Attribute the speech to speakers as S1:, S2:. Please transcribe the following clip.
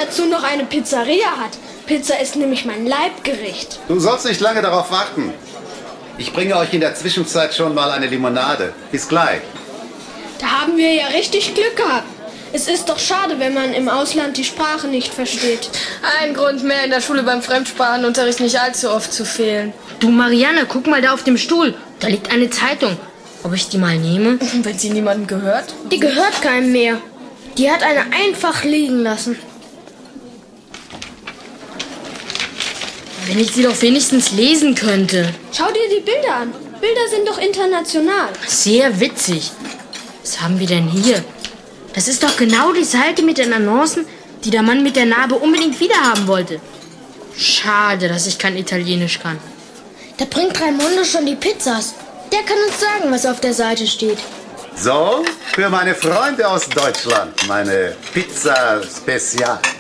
S1: dazu noch eine Pizzeria hat. Pizza ist nämlich mein Leibgericht.
S2: Du sollst nicht lange darauf warten. Ich bringe euch in der Zwischenzeit schon mal eine Limonade. Bis gleich.
S1: Da haben wir ja richtig Glück gehabt. Es ist doch schade, wenn man im Ausland die Sprache nicht versteht.
S3: Ein Grund mehr, in der Schule beim Fremdsprachenunterricht nicht allzu oft zu fehlen.
S4: Du, Marianne, guck mal da auf dem Stuhl. Da liegt eine Zeitung. Ob ich die mal nehme?
S3: Wenn sie niemandem gehört?
S1: Die gehört keinem mehr. Die hat eine einfach liegen lassen.
S4: Wenn ich sie doch wenigstens lesen könnte.
S1: Schau dir die Bilder an. Bilder sind doch international.
S4: Sehr witzig. Was haben wir denn hier? Das ist doch genau die Seite mit den Annoncen, die der Mann mit der Narbe unbedingt wiederhaben wollte. Schade, dass ich kein Italienisch kann.
S1: Da bringt Raimondo schon die Pizzas. Der kann uns sagen, was auf der Seite steht.
S2: So, für meine Freunde aus Deutschland, meine Pizza Spezial.